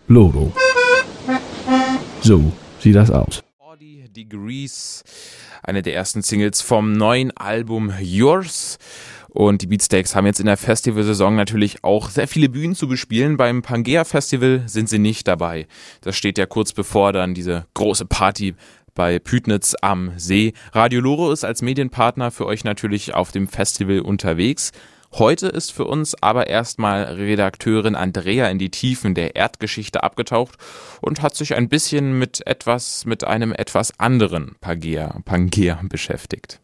Loro. So sieht das aus. 40 Degrees, eine der ersten Singles vom neuen Album Yours. Und die Beatsteaks haben jetzt in der Festivalsaison natürlich auch sehr viele Bühnen zu bespielen. Beim Pangea Festival sind sie nicht dabei. Das steht ja kurz bevor dann diese große Party bei Pütnitz am See. Radio Loro ist als Medienpartner für euch natürlich auf dem Festival unterwegs. Heute ist für uns aber erstmal Redakteurin Andrea in die Tiefen der Erdgeschichte abgetaucht und hat sich ein bisschen mit einem etwas anderen Pangea beschäftigt.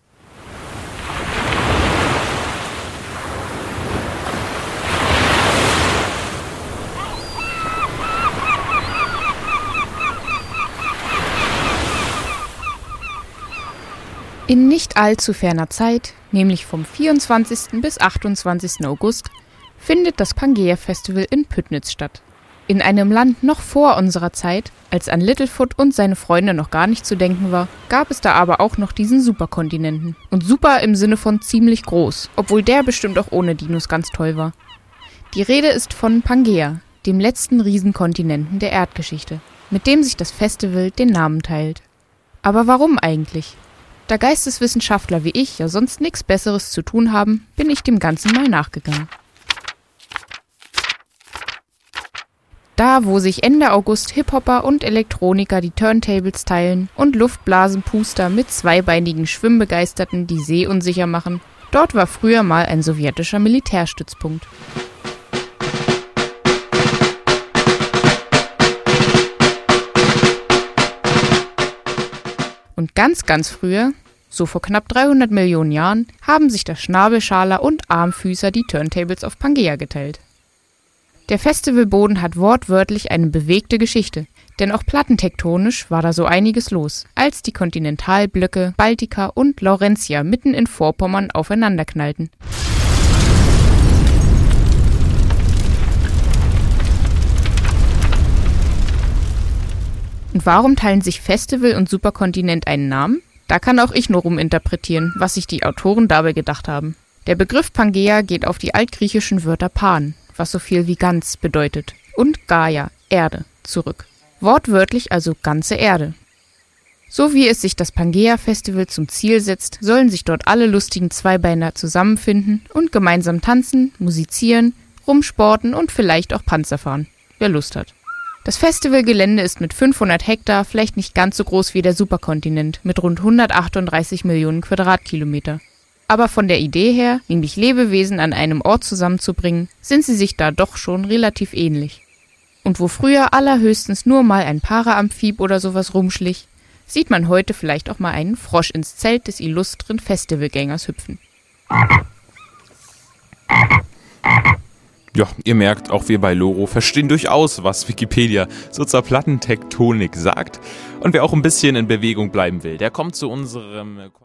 In nicht allzu ferner Zeit, nämlich vom 24. bis 28. August, findet das Pangea Festival in Pütnitz statt. In einem Land noch vor unserer Zeit, als an Littlefoot und seine Freunde noch gar nicht zu denken war, gab es da aber auch noch diesen Superkontinenten. Und super im Sinne von ziemlich groß, obwohl der bestimmt auch ohne Dinos ganz toll war. Die Rede ist von Pangea, dem letzten Riesenkontinenten der Erdgeschichte, mit dem sich das Festival den Namen teilt. Aber warum eigentlich? Da Geisteswissenschaftler wie ich ja sonst nichts Besseres zu tun haben, bin ich dem Ganzen mal nachgegangen. Da, wo sich Ende August Hip-Hopper und Elektroniker die Turntables teilen und Luftblasenpuster mit zweibeinigen Schwimmbegeisterten die See unsicher machen, dort war früher mal ein sowjetischer Militärstützpunkt. Und ganz, ganz früher, so vor knapp 300 Millionen Jahren, haben sich der Schnabelschaler und Armfüßer die Turntables auf Pangea geteilt. Der Festivalboden hat wortwörtlich eine bewegte Geschichte, denn auch plattentektonisch war da so einiges los, als die Kontinentalblöcke Baltica und Laurentia mitten in Vorpommern aufeinanderknallten. Und warum teilen sich Festival und Superkontinent einen Namen? Da kann auch ich nur ruminterpretieren, was sich die Autoren dabei gedacht haben. Der Begriff Pangea geht auf die altgriechischen Wörter Pan, was so viel wie ganz bedeutet, und Gaia, Erde, zurück. Wortwörtlich also ganze Erde. So wie es sich das Pangea-Festival zum Ziel setzt, sollen sich dort alle lustigen Zweibeiner zusammenfinden und gemeinsam tanzen, musizieren, rumsporten und vielleicht auch Panzer fahren, wer Lust hat. Das Festivalgelände ist mit 500 Hektar vielleicht nicht ganz so groß wie der Superkontinent mit rund 138 Millionen Quadratkilometer. Aber von der Idee her, nämlich Lebewesen an einem Ort zusammenzubringen, sind sie sich da doch schon relativ ähnlich. Und wo früher allerhöchstens nur mal ein Para-Amphib oder sowas rumschlich, sieht man heute vielleicht auch mal einen Frosch ins Zelt des illustren Festivalgängers hüpfen. Ja, ihr merkt, auch wir bei Loro verstehen durchaus, was Wikipedia so zur Plattentektonik sagt. Und wer auch ein bisschen in Bewegung bleiben will, der kommt zu unserem